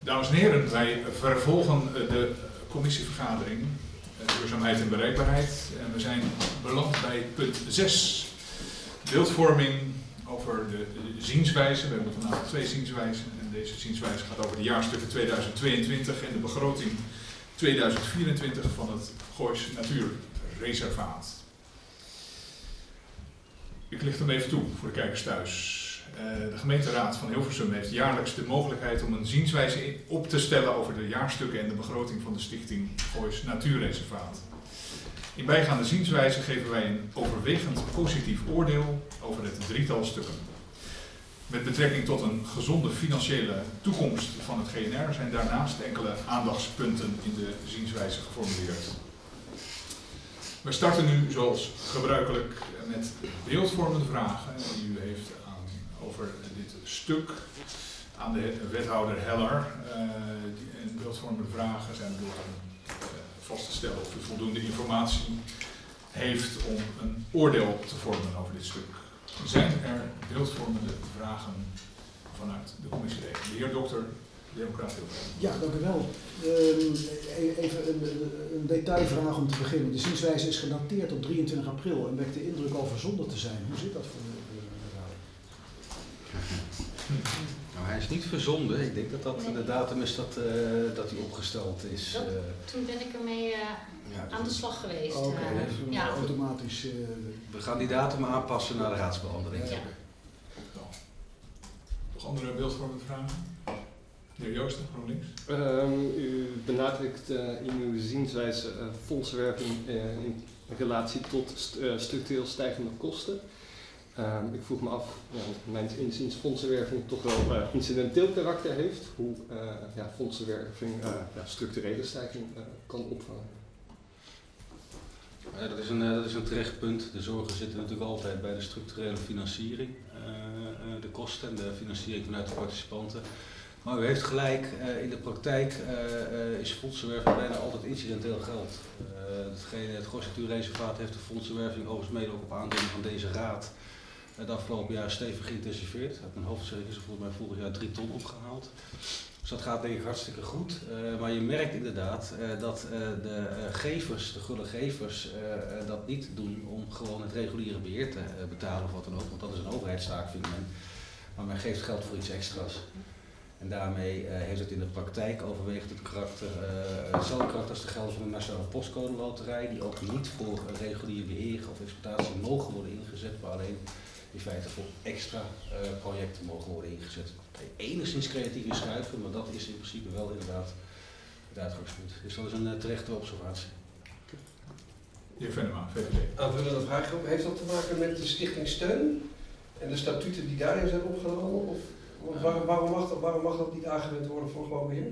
Dames en heren, wij vervolgen de commissievergadering Duurzaamheid en Bereikbaarheid. En we zijn beland bij punt 6. Beeldvorming over de zienswijze. We hebben vandaag 2 zienswijzen. En deze zienswijze gaat over de jaarstukken 2022 en de begroting 2024 van het Goois Natuurreservaat. Ik licht hem even toe voor de kijkers thuis. De gemeenteraad van Hilversum heeft jaarlijks de mogelijkheid om een zienswijze op te stellen over de jaarstukken en de begroting van de stichting Goois Natuurreservaat. In bijgaande zienswijze geven wij een overwegend positief oordeel over het drietal stukken. Met betrekking tot een gezonde financiële toekomst van het GNR zijn daarnaast enkele aandachtspunten in de zienswijze geformuleerd. We starten nu zoals gebruikelijk met beeldvormende vragen die u heeft over dit stuk aan de wethouder Heller. En beeldvormende vragen zijn bedoeld om vast te stellen of u voldoende informatie heeft om een oordeel te vormen over dit stuk. Zijn er beeldvormende vragen vanuit de commissieleden? De heer dokter, Democraat Hilversum. Ja, dank u wel. Even een detailvraag om te beginnen. De zienswijze is gedateerd op 23 april en wekt de indruk al verzonden te zijn. Hoe zit dat voor de raad? Nou, hij is niet verzonden. Ik denk dat de datum is dat hij opgesteld is. Toen ben ik ermee aan de slag geweest. Ja. Automatisch. We gaan die datum aanpassen naar de raadsbehandeling. Ja. Nog andere beeldvormende vragen? De heer Joosten, GroenLinks. U benadrukt in uw zienswijze fondsenwerving in relatie tot structureel stijgende kosten. Ik vroeg me af, mijn inziens fondsenwerving toch wel incidenteel karakter heeft, hoe fondsenwerving structurele stijging kan opvangen. Dat is een terecht punt. De zorgen zitten natuurlijk altijd bij de structurele financiering, de kosten en de financiering vanuit de participanten. Maar u heeft gelijk, in de praktijk is fondsenwerving bijna altijd incidenteel geld. Het Goois Natuurreservaat heeft de fondsenwerving overigens mede ook op aandringen van deze raad de afgelopen jaar stevig geïntensiveerd. Uit mijn hoofd is er volgens mij vorig jaar 3 ton opgehaald. Dus dat gaat denk ik hartstikke goed. Maar je merkt inderdaad dat de gulle gevers dat niet doen om gewoon het reguliere beheer te betalen of wat dan ook. Want dat is een overheidstaak, vindt men. Maar men geeft geld voor iets extra's. En daarmee heeft het in de praktijk overwegend het karakter, hetzelfde karakter als de gelden van de Nationale Postcode Loterij, die ook niet voor regulier beheer of exploitatie mogen worden ingezet, maar alleen in feite voor extra projecten mogen worden ingezet. Enigszins creatief in schuiven, maar dat is in principe wel inderdaad het uitgangspunt. Dus dat is een terechte observatie. De heer Venema, VVD. Aanvullende vraag, heeft dat te maken met de stichting Steun en de statuten die daarin zijn opgenomen? Of waarom mag dat niet aangewend worden voor gewoon beheer?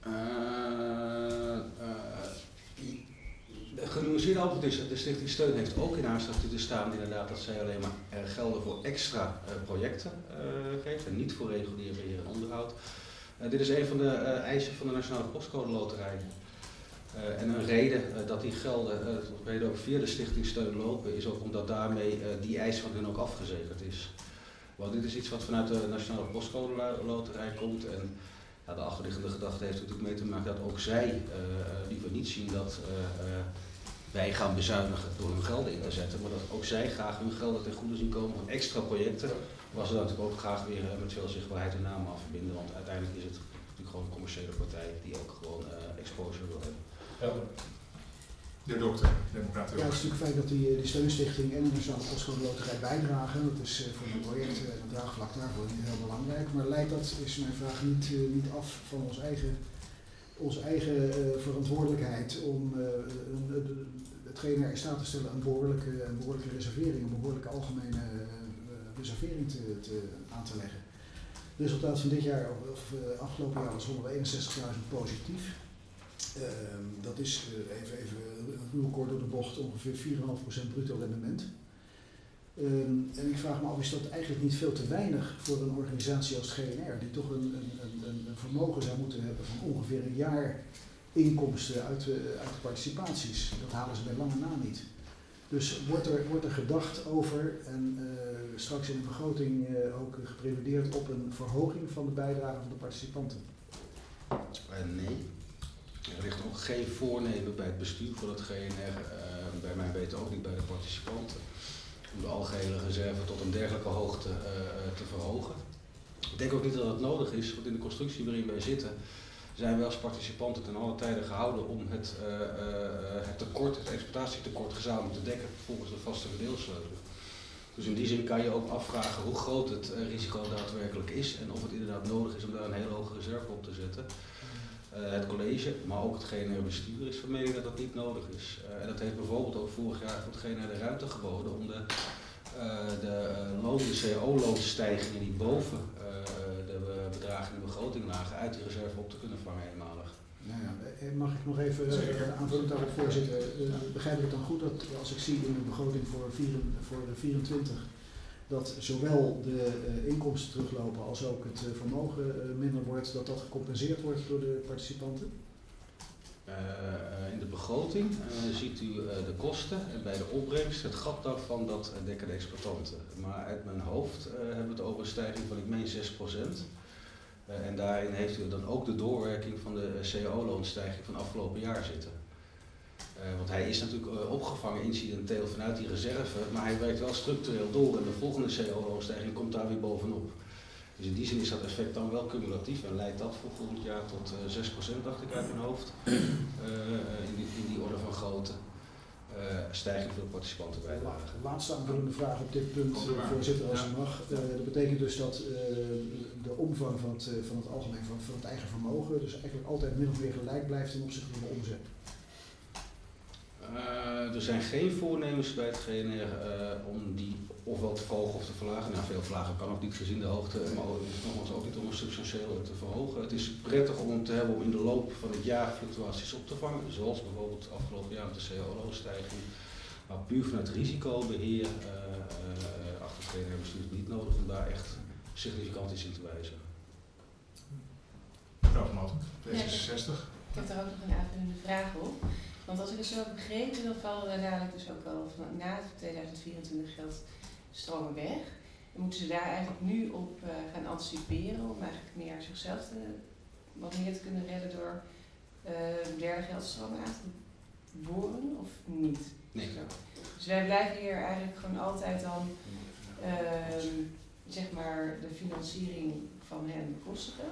De genuanceerde antwoord is dat de Stichting Steun heeft ook in haar statuten staan inderdaad dat zij alleen maar gelden voor extra projecten geeft en niet voor regulier beheer en onderhoud. Dit is een van de eisen van de Nationale Postcode Loterij. En een reden dat die gelden ook via de Stichting Steun lopen is ook omdat daarmee die eis van hun ook afgezekerd is. Want dit is iets wat vanuit de Nationale Postcode Loterij komt en de achterliggende gedachte heeft natuurlijk mee te maken dat ook zij liever niet zien dat wij gaan bezuinigen door hun gelden in te zetten, maar dat ook zij graag hun gelden ten goede zien komen van extra projecten, waar ze dan natuurlijk ook graag weer met veel zichtbaarheid hun naam aan verbinden, want uiteindelijk is het natuurlijk gewoon een commerciële partij die ook gewoon exposure wil hebben. Ja. De dokter, Democraat. Ja, het is natuurlijk fijn dat die steunstichting en de Nationale Postcode Loterij bijdragen. Dat is voor een project en het draagvlak daarvoor niet heel belangrijk. Maar leidt dat, is mijn vraag, niet af van onze eigen verantwoordelijkheid om hetgene in staat te stellen een behoorlijke reservering, een behoorlijke algemene reservering aan te leggen. Het resultaat van dit jaar, of afgelopen jaar, was 161.000 positief. Dat is even ruw kort door de bocht ongeveer 4,5% bruto rendement. En ik vraag me af, is dat eigenlijk niet veel te weinig voor een organisatie als GNR, die toch een vermogen zou moeten hebben van ongeveer een jaar inkomsten uit de participaties. Dat halen ze bij lange na niet. Dus wordt er gedacht over en straks in de begroting ook geprevendeerd op een verhoging van de bijdrage van de participanten? Er ligt ook geen voornemen bij het bestuur van het GNR, bij mij weten ook niet bij de participanten, om de algehele reserve tot een dergelijke hoogte te verhogen. Ik denk ook niet dat het nodig is, want in de constructie waarin wij zitten, zijn wij als participanten ten alle tijde gehouden om het exploitatietekort gezamenlijk te dekken volgens de vaste verdeelsleutel. Dus in die zin kan je ook afvragen hoe groot het risico daadwerkelijk is en of het inderdaad nodig is om daar een hele hoge reserve op te zetten. Het college, maar ook het GNR-bestuur is van mening dat dat niet nodig is. En dat heeft bijvoorbeeld ook vorig jaar voor het GNR de ruimte geboden om de CAO-loonstijgingen die boven de bedragen in de begroting lagen uit die reserve op te kunnen vangen eenmalig. Nou ja, mag ik nog even aanvullend daarop, voorzitter? Begrijp ik het dan goed dat als ik zie in de begroting voor 24 dat zowel de inkomsten teruglopen als ook het vermogen minder wordt, dat dat gecompenseerd wordt door de participanten? In de begroting ziet u de kosten en bij de opbrengst het gat daarvan, dat dekken de exploitanten. Maar uit mijn hoofd hebben we het over een stijging van ik meen 6%. En daarin heeft u dan ook de doorwerking van de CAO-loonstijging van afgelopen jaar zitten. Want hij is natuurlijk opgevangen incidenteel vanuit die reserve, maar hij werkt wel structureel door en de volgende CAO-loonstijging komt daar weer bovenop. Dus in die zin is dat effect dan wel cumulatief en leidt dat voor volgend jaar tot 6%, dacht ik uit mijn hoofd, in die orde van grootte. Stijging voor de participantenbijdrage. Laatste aanvullende vraag op dit punt, voorzitter, als het mag. Dat betekent dus dat de omvang van het algemeen, van het eigen vermogen, dus eigenlijk altijd min of meer gelijk blijft ten opzichte van de omzet. Er zijn geen voornemens bij het GNR om die ofwel te verhogen of te verlagen. Nou, veel verlagen kan ook niet gezien de hoogte, maar nogmaals ook niet om een substantieel te verhogen. Het is prettig om hem te hebben om in de loop van het jaar fluctuaties op te vangen, zoals bijvoorbeeld afgelopen jaar met de CAO-stijging. Maar puur vanuit risicobeheer achter het GNR-bestuur is het niet nodig om daar echt significant iets in te wijzen. Mevrouw Van Alten, D66. Ik heb daar ook nog een aanvullende vraag op. Want als ik het zo heb begrepen, dan vallen we dadelijk dus ook al na 2024 geldstromen weg. Dan moeten ze daar eigenlijk nu op gaan anticiperen om eigenlijk meer zichzelf wat meer te kunnen redden door derde geldstromen aan te boren of niet? Nee. Dus wij blijven hier eigenlijk gewoon altijd dan zeg maar de financiering van hen bekostigen.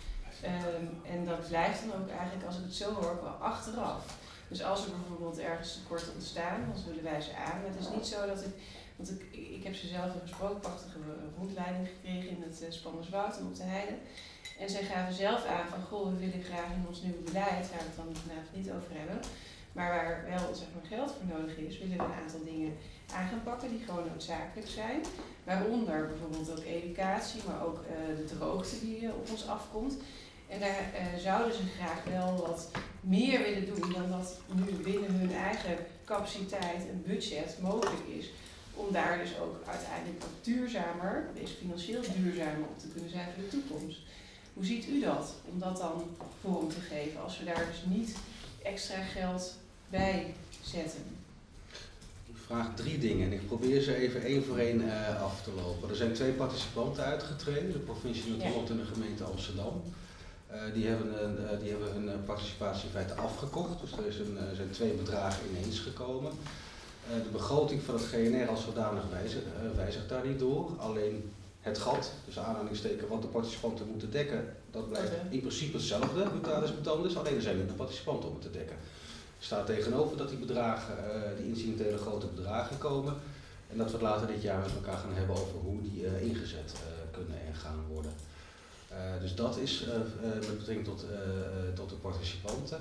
En dat blijft dan ook eigenlijk, als ik het zo hoor, wel achteraf. Dus als er bijvoorbeeld ergens tekort ontstaan, dan zullen wij ze aan. Maar het is niet zo dat want ik heb ze zelf een gesprokenprachtige rondleiding gekregen in het Spannerswoud en op de Heide. En zij gaven zelf aan van, goh, we willen graag in ons nieuwe beleid, waar we het dan vanavond niet over hebben, maar waar wel zeg maar, geld voor nodig is, willen we een aantal dingen aan gaan pakken die gewoon noodzakelijk zijn. Waaronder bijvoorbeeld ook educatie, maar ook de droogte die op ons afkomt. En daar zouden ze graag wel wat meer willen doen dan dat nu binnen hun eigen capaciteit en budget mogelijk is. Om daar dus ook uiteindelijk wat duurzamer, deze financieel duurzamer op te kunnen zijn voor de toekomst. Hoe ziet u dat, om dat dan vorm te geven, als we daar dus niet extra geld bij zetten? Ik vraag 3 dingen en ik probeer ze even één voor één af te lopen. Er zijn 2 participanten uitgetreden, de provincie Noord-Holland en de gemeente Amsterdam. Die hebben hun participatie in feite afgekocht, dus er zijn 2 bedragen ineens gekomen. De begroting van het GNR als zodanig wijzigt daar niet door, alleen het gat, dus aanhalingsteken wat de participanten moeten dekken, dat blijft in principe hetzelfde, mutatis mutandis, alleen er zijn minder participanten om het te dekken. Er staat tegenover dat die bedragen, die incidentele grote bedragen komen en dat we het later dit jaar met elkaar gaan hebben over hoe die ingezet kunnen en gaan worden. Dus dat is met betrekking tot de participanten.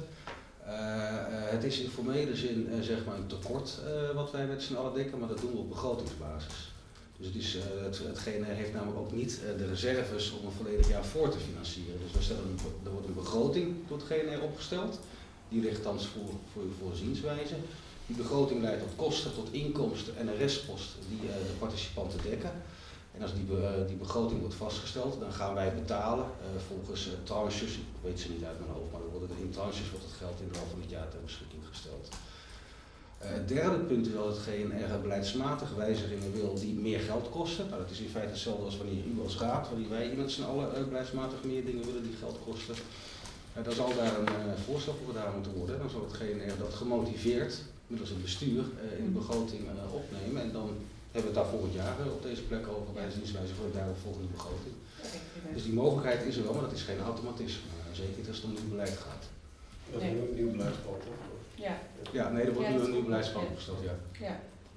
Het is in formele zin zeg maar een tekort wat wij met z'n allen dekken, maar dat doen we op begrotingsbasis. Dus het GNR heeft namelijk ook niet de reserves om een volledig jaar voor te financieren. Dus er wordt een begroting door het GNR opgesteld. Die ligt thans voor uw voorzienswijze. Die begroting leidt tot kosten, tot inkomsten en een restpost die de participanten dekken. En als die begroting wordt vastgesteld, dan gaan wij betalen volgens tranches, ik weet ze niet uit mijn hoofd, maar in tranches wordt het geld in de loop van het jaar ter beschikking gesteld. Het derde punt is dat het GNR beleidsmatige wijzigingen wil die meer geld kosten. Nou, dat is in feite hetzelfde als wanneer u als raad, wanneer wij met z'n allen beleidsmatig meer dingen willen die geld kosten. Dan zal daar een voorstel voor gedaan moeten worden. Dan zal het GNR dat gemotiveerd, middels het bestuur, in de begroting opnemen. En dan hebben we het daar volgend jaar op deze plek over bij de zienswijze voor de daaropvolgende begroting. Dus die mogelijkheid is er wel, maar dat is geen automatisme. Zeker niet als het om nieuw beleid gaat. Dat is een nieuw beleidsplan, toch? Ja. Ja, nee, er wordt nu een nieuw beleidsplan opgesteld, ja. Ja.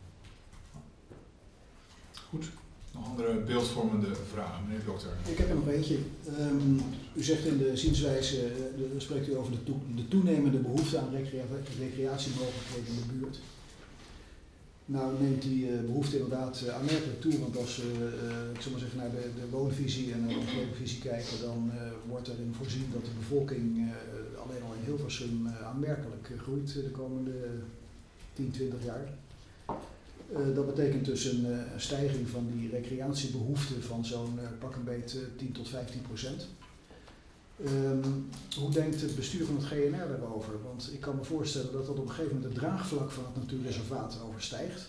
Goed. Nog andere beeldvormende vragen, meneer de dokter? Ik heb er nog eentje. U zegt in de zienswijze, spreekt u over de toenemende behoefte aan recreatiemogelijkheden in de buurt. Nou neemt die behoefte inderdaad aanmerkelijk toe, want als we ik zal maar zeggen, naar de woonvisie en de omgevingsvisie kijken, dan wordt erin voorzien dat de bevolking alleen al in Hilversum aanmerkelijk groeit de komende 10, 20 jaar. Dat betekent dus een stijging van die recreatiebehoefte van zo'n pak een beet 10 tot 15%. Hoe denkt het bestuur van het GNR daarover? Want ik kan me voorstellen dat dat op een gegeven moment het draagvlak van het natuurreservaat overstijgt.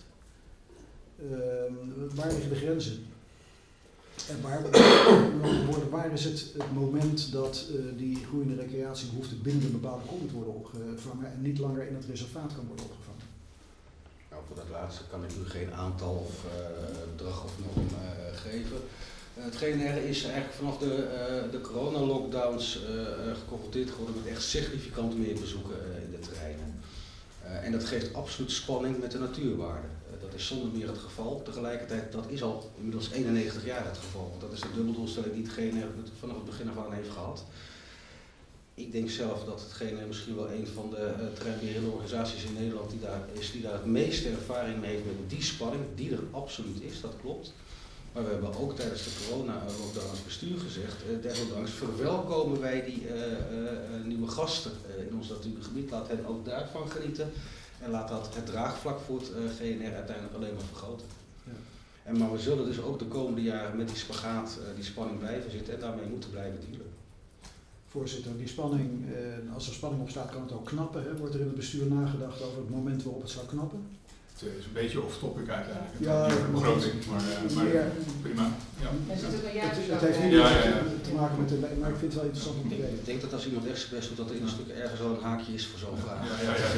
Waar liggen de grenzen? En waar is het moment dat die groeiende recreatiebehoefte binnen een bepaalde kom moet worden opgevangen en niet langer in het reservaat kan worden opgevangen? Nou, voor dat laatste kan ik u geen aantal of bedrag of norm geven. Het GNR is eigenlijk vanaf de coronalockdowns geconfronteerd geworden met echt significant meer bezoeken in de terreinen. En dat geeft absoluut spanning met de natuurwaarde. Dat is zonder meer het geval. Tegelijkertijd, dat is al inmiddels 91 jaar het geval. Want dat is de dubbeldoelstelling die het GNR vanaf het begin af aan heeft gehad. Ik denk zelf dat het GNR misschien wel een van de terreinbeheerende organisaties in Nederland die daar het meeste ervaring mee heeft met die spanning, die er absoluut is, dat klopt. Maar we hebben ook tijdens de corona-lockdown als bestuur gezegd, desondanks verwelkomen wij die nieuwe gasten in ons natuurgebied, laat hen ook daarvan genieten en laat dat het draagvlak voor het GNR uiteindelijk alleen maar vergroten. Ja. Maar we zullen dus ook de komende jaren met die spagaat, die spanning blijven zitten en daarmee moeten blijven dealen. Voorzitter, die spanning, als er spanning op staat kan het ook knappen. Hè? Wordt er in het bestuur nagedacht over het moment waarop het zou knappen? Het is een beetje off-topic uiteindelijk. Ja, de begroting, maar prima. Ja. Het heeft niet te maken met de... Maar ik vind het wel interessant om te weten. Ik denk dat als iemand echt zijn best doet, dat er in een stuk ergens wel een haakje is voor zo'n vraag.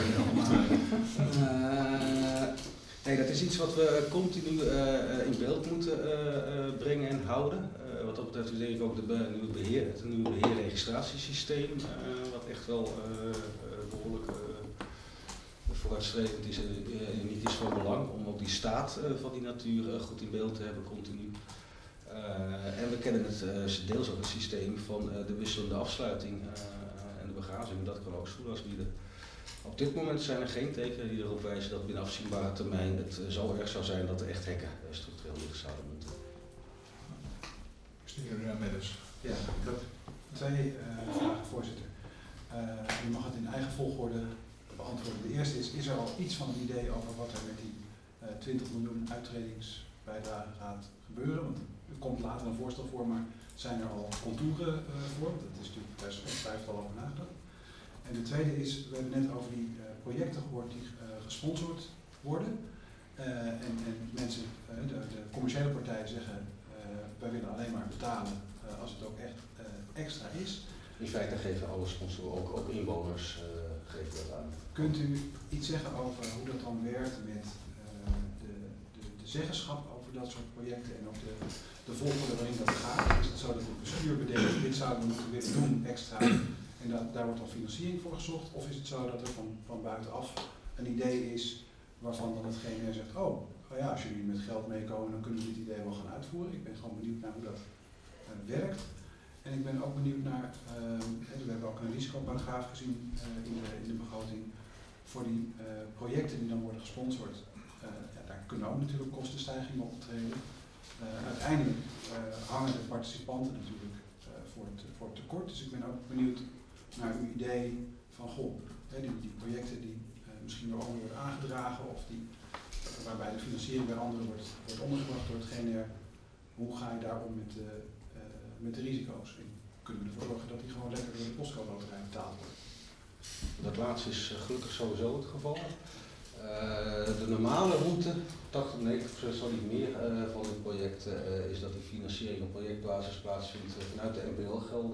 Nee, dat is iets wat we continu in beeld moeten brengen en houden. Wat dat betreft denk ik ook het nieuwe beheerregistratiesysteem, wat echt wel behoorlijk vooruitstrevend is en niet is van belang om ook die staat van die natuur goed in beeld te hebben continu. En we kennen het deels ook het systeem van de wisselende afsluiting en de begrazing, dat kan ook soelaas bieden. Op dit moment zijn er geen tekenen die erop wijzen dat binnen afzienbare termijn het zo erg zou zijn dat er echt hekken structureel dicht zouden moeten. Meneer Medders. Ja, ik heb twee vragen, voorzitter. Je mag het in eigen volgorde beantwoorden. De eerste is er al iets van een idee over wat er met die 20 miljoen uittredingsbijdrage gaat gebeuren? Want er komt later een voorstel voor, maar zijn er al contouren voor? Dat is natuurlijk, daar is ongetwijfeld al over nagedacht. En de tweede is, we hebben net over die projecten gehoord die gesponsord worden. En mensen, de commerciële partijen zeggen, wij willen alleen maar betalen als het ook echt extra is. In feite geven alle sponsoren, ook inwoners, geven dat aan. Kunt u iets zeggen over hoe dat dan werkt met de zeggenschap over dat soort projecten en ook de volgorde waarin dat gaat? Is het zo dat het bestuur bedenkt, dit zouden we moeten willen doen extra en daar wordt dan financiering voor gezocht? Of is het zo dat er van buitenaf een idee is waarvan dan het GNR zegt, oh ja, als jullie met geld meekomen dan kunnen we dit idee wel gaan uitvoeren. Ik ben gewoon benieuwd naar hoe dat werkt. En ik ben ook benieuwd naar, we hebben ook een risicoparagraaf gezien in de begroting voor die projecten die dan worden gesponsord. Daar kunnen ook natuurlijk kostenstijgingen optreden. Uiteindelijk hangen de participanten natuurlijk voor het tekort. Dus ik ben ook benieuwd naar uw idee van, die projecten die misschien door anderen worden aangedragen of waarbij de financiering bij anderen wordt ondergebracht door het GNR. Hoe ga je daarom met de risico's? En kunnen we ervoor zorgen dat die gewoon lekker door de postcode loterij betaald wordt? Dat laatste is gelukkig sowieso het geval. De normale route, 80-90% zal niet meer van dit project, is dat die financiering op projectbasis plaatsvindt vanuit de NPL-gelden.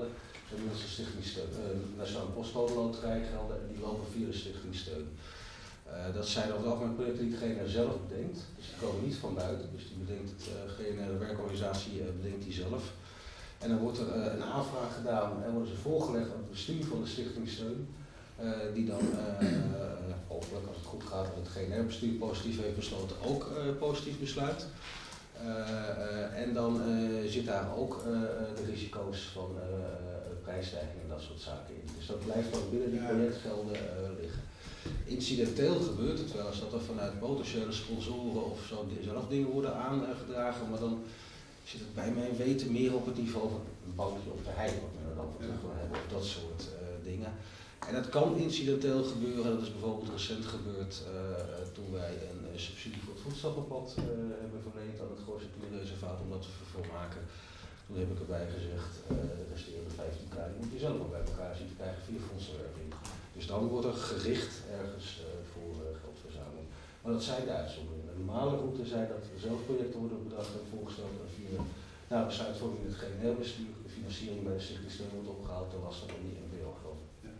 inmiddels de stichtingssteun. Nationale Postcode Loterij gelden en die lopen via de stichtingssteun. Dat zijn over het algemeen projecten die degene zelf bedenkt, dus die komen niet van buiten, dus die bedenkt de werkorganisatie bedenkt die zelf. En dan wordt er een aanvraag gedaan en worden ze voorgelegd aan het bestuur van de stichtingssteun, die dan hopelijk, als het goed gaat en het GNR-bestuur positief heeft besloten, ook positief besluit. En dan zit daar ook de risico's van prijsstijging en dat soort zaken in. Dus dat blijft dan binnen die projectgelden liggen. Incidenteel gebeurt het wel eens dat er vanuit potentiële sponsoren of zo zelf dingen worden aangedragen, maar dan zit het bij mijn weten meer op het niveau van een bankje op de hei, wat men er dan voor terug wil hebben, of dat soort dingen. En dat kan incidenteel gebeuren, dat is bijvoorbeeld recent gebeurd toen wij een subsidie voor het voedselpad hebben verleend aan het Gooise Natuurreservaat om dat te vervolmaken. Toen heb ik erbij gezegd, de resterende 15k die moet je zelf nog bij elkaar zien te krijgen via fondsenwerving. Dus dan wordt er gericht ergens voor geldverzameling. Maar dat zijn de uitzonderingen. De normale route zijn dat er zelf projecten worden bedacht en voorgesteld en via besluitvorming in het GNR-bestuur de financiering bij de stichtingssteun wordt opgehaald ten laste van die NPO-geld.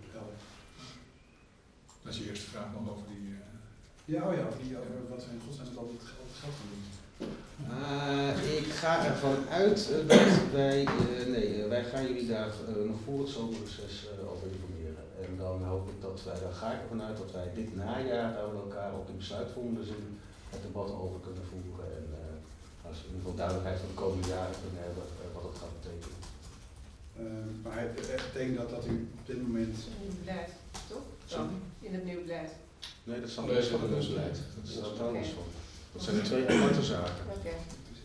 Dat is je eerste vraag nog over die... Over wat we in godsnaam met al het geld gaan doen. Ik ga ervan uit dat wij gaan jullie daar nog voor het zomerreces over informeren. En dan hoop ik dat wij, daar ga ik ervan uit dat wij dit najaar daar met elkaar ook in besluitvormende zin het debat over kunnen voeren. En als we in ieder geval duidelijkheid van de komende jaren kunnen hebben wat het gaat betekenen. Maar het betekent dat u op dit moment... In het beleid, toch? Dan, in het nieuwe beleid. Nee, dat staat niet van het nieuwe beleid. Dat is wat anders van. Dat zijn de twee aparte zaken. Okay.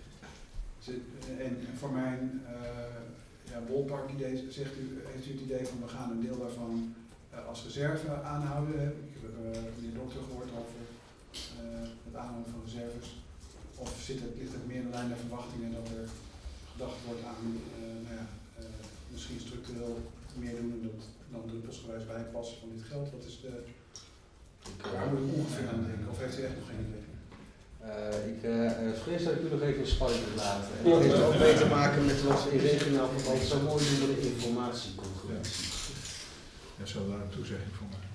En voor mijn Wolpark idee heeft u het idee van we gaan een deel daarvan als reserve aanhouden. Ik heb meneer Dokter gehoord over het aanhouden van reserves. Of ligt het meer in lijn naar verwachtingen dat er gedacht wordt aan misschien structureel meer doen dan druppelsgewijs bijpassen van dit geld? Wat is de... Waar moet ik ongeveer aan denken? Of heeft u echt nog geen idee? Ik vrees dat ik u nog even in spanning moet laten. En dat heeft ook mee te maken met wat we in regionaal verband zo mooi noemen de informatieconferentie. Ja, zal daar een toezegging voor maken.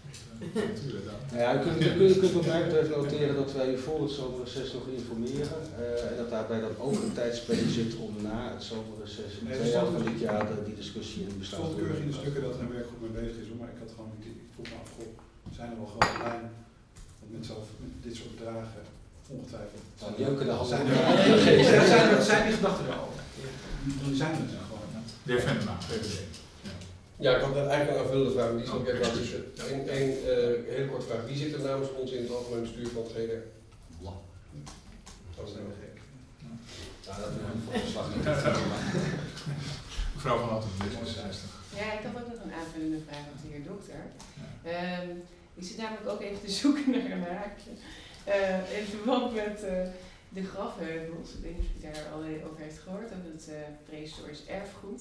U kunt wat mij betreft noteren dat wij voor het zomerreces nog informeren. En dat daarbij dan ook een tijdspanne zit om na het zomerreces in 2 jaar van dit jaar die discussie in bestaan te doen. Het stond keurig in de stukken dat er een werkgroep mee bezig is, maar ik had gewoon ik vroeg me af, zijn er wel grote lijnen met dit soort bedragen ongetwijfeld. Dan jeuken de handen. Zijn die gedachten er al? Die zijn er gewoon. De heer Venema, VVD. Ja, ik had eigenlijk een aanvullende vraag, maar die zal ik even laten tussen. Eén hele korte vraag. Wie zit er namens ons in het algemeen bestuur van het GNR? Dat is helemaal gek. Ja, dat is een verslag niet. Mevrouw van Alten, D66. Ja, ik had ook nog een aanvullende vraag aan de heer Dokter. Ik zit namelijk ook even te zoeken naar een haakje. In verband met de grafheuvels. Ik weet niet of u daar al over heeft gehoord, over het prehistorisch erfgoed.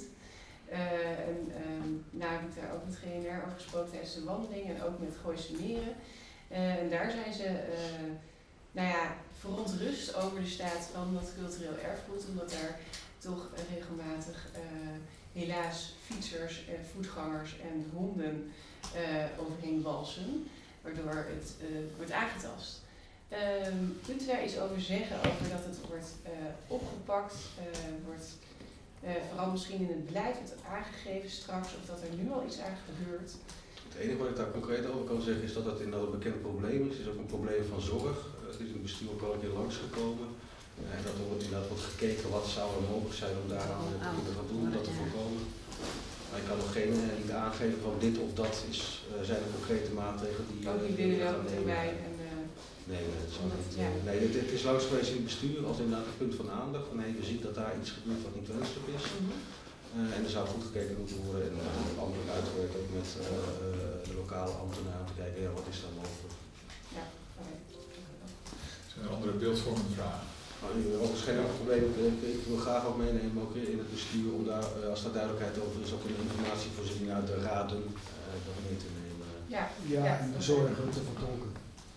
Nou heb ik daar ook met GNR over gesproken tijdens de wandeling en ook met Gooise Meren. En daar zijn ze verontrust over de staat van dat cultureel erfgoed, omdat daar toch regelmatig helaas fietsers, voetgangers en honden overheen walsen, waardoor het wordt aangetast. Kunt u daar iets over zeggen, over dat het wordt opgepakt, vooral misschien in het beleid wordt aangegeven straks, of dat er nu al iets aan gebeurt? Het enige wat ik daar concreet over kan zeggen is dat het inderdaad een bekend probleem is. Het is ook een probleem van zorg. Het is in het bestuur ook al een keer langsgekomen. En dat er inderdaad wordt gekeken wat zou er mogelijk zijn om daar aan te gaan doen, om dat te voorkomen. Maar ik kan nog niet aangeven van dit of dat zijn er concrete maatregelen die ook niet binnen welke termijn. Nee, dat zal niet. Nee, het is langs geweest in het bestuur als inderdaad een punt van aandacht. Van we zien dat daar iets gebeurt wat niet wenselijk is. En er zou goed gekeken moeten worden en anderen uitgewerkt ook met de lokale ambtenaren te kijken, wat is daar mogelijk. Ja, zijn er andere beeldvormende vragen? Ook is geen enkel probleem. Ik wil graag ook meenemen ook in het bestuur om daar, als daar duidelijkheid over is, ook in de informatievoorziening uit de raden dat mee te nemen. En de zorgen te vertolken.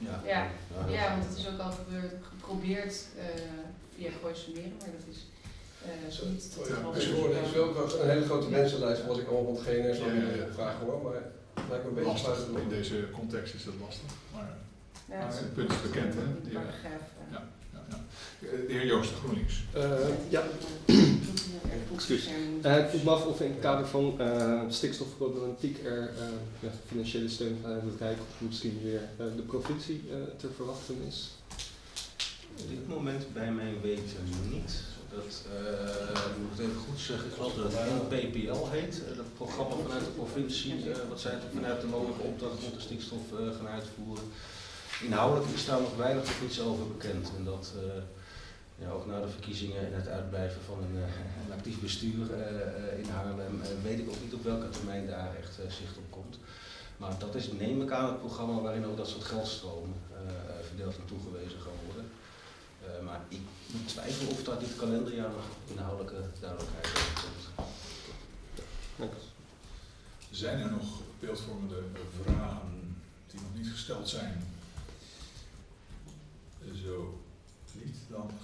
Ja, want het is ook al geprobeerd via Gooise Meren, maar dat is niet tot de Het is wel een hele grote mensenlijst, zoals ik allemaal rond GNR zou willen vragen hoor, maar het lijkt me een beetje Lastig. sluitend. In deze context is dat lastig. Maar Ja, het punt is bekend, hè? Ja. Ja. De heer Joost, GroenLinks. Ja, excuus. Ik vroeg me af of in het kader van stikstofproblematiek er financiële steun vanuit het Rijk of misschien weer de provincie te verwachten is. Op dit moment bij mijn weten niet. Dat moet ik even goed zeggen. Ik geloof dat het NPPL heet. Dat programma vanuit de provincie, wat zij vanuit de mogelijke opdracht rond de stikstof gaan uitvoeren. Inhoudelijk is daar nog weinig of iets over bekend. En dat ook na de verkiezingen en het uitblijven van een actief bestuur in Haarlem weet ik ook niet op welke termijn daar echt zicht op komt. Maar dat is, neem ik aan, het programma waarin ook dat soort geldstromen verdeeld en toegewezen gaan worden. Maar ik twijfel of daar dit kalenderjaar nog inhoudelijke duidelijkheid over komt. Zijn er nog beeldvormende vragen die nog niet gesteld zijn? Zo niet, dan